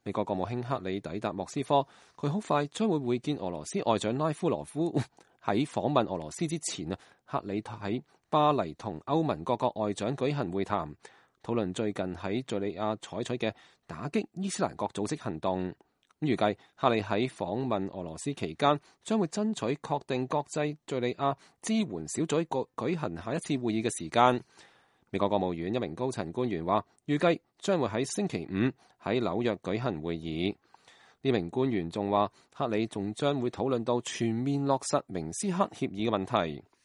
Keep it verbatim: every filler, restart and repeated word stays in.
美國國務卿克里抵達莫斯科，佢好快將會會見俄羅斯外長拉夫羅夫。喺訪問俄羅斯之前啊，克里喺巴黎同歐盟各國外長舉行會談，討論最近喺敘利亞採取嘅打擊伊斯蘭國組織行動。預計克里喺訪問俄羅斯期間，將會爭取確定國際敘利亞支援小組舉舉行下一次會議嘅時間。美國國務院一名高層官員話，預計將會喺星期五喺紐約舉行會議。呢名官員仲話，克里仲將會討論到全面落實明斯克協議嘅問題。